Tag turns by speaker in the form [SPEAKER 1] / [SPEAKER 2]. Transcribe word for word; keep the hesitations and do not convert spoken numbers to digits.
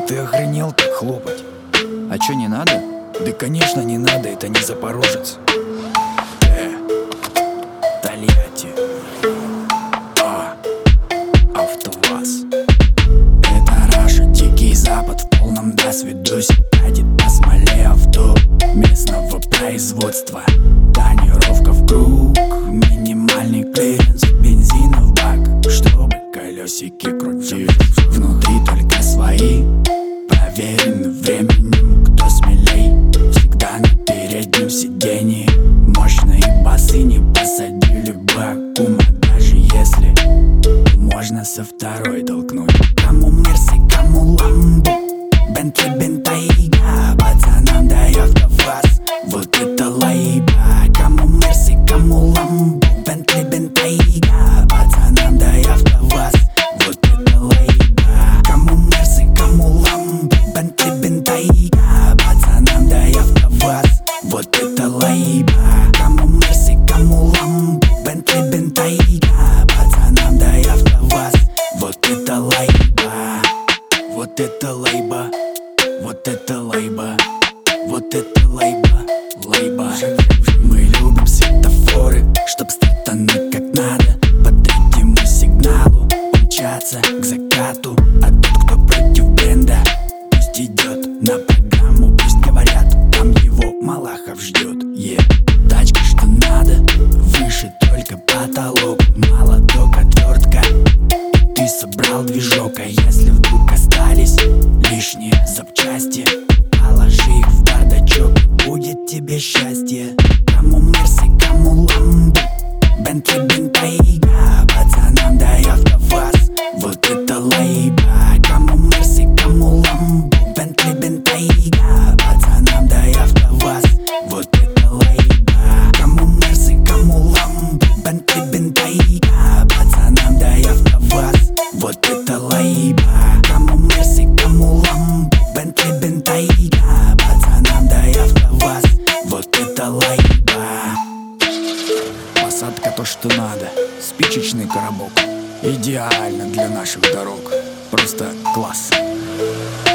[SPEAKER 1] ты охренел так хлопать?
[SPEAKER 2] А чё, не надо?
[SPEAKER 1] Да конечно не надо, это не Запорожец. Э, Тольятти. А, АвтоВАЗ. Это Раша, Дикий Запад в полном досвидусе. Катит по смоле авто местного производства. Тонировка в круг, минимальный клиренс бензина в бак, чтобы колесики крутили. Внутри только свои, проверены временем, кто смелей. Всегда на переднем сиденье мощные басы не посадили бы Акума. Даже если можно со второй толкнуть. Кому Мерси, кому Ламбо, Бентли, Бентайга, пацанам дает АвтоВАЗ, вот это лейба. Кому Мерси, кому Ламбо, Бентли, Бентайга, пацанам дает АвтоВАЗ, вот это лейба. Кому Мерси, кому Ламбо, Бентли, Бентайга, пацанам дает АвтоВАЗ, вот это лейба. Кому Мерси, кому Ламбо, Бентли, Бентайга, пацанам дает АвтоВАЗ, вот это лейба. Вот это лейба, вот это лейба, вот это лейба, лейба. Мы любим светофоры, чтоб стартануть как надо, по третьему сигналу умчаться к закату. А тот, кто против бренда, пусть идет на программу, пусть говорят, там его Малахов ждет. Е, тачка что надо, выше только потолок, мало только отвертка. Ты собрал движок, а если вдруг остались лишние запчасти, положи их в бардачок, будет тебе счастье. Кому Мерси, кому Ламбо, Бентли, Бентайга, пацанам дает АвтоВАЗ, вот это лейба. Кому Мерси, кому Ламбо, Бентли, Бентайга, пацанам дает АвтоВАЗ, вот это лейба. Кому Мерси, кому Ламбо, Бентли, Бентайга, пацанам дает АвтоВАз, вот это лейба. Кому Мерси, кому Ламбо, Бентли, Бентайга, пацанам дает АвтоВАз, вот это лейба. Посадка то, что надо, спичечный коробок, идеально для наших дорог, просто класс.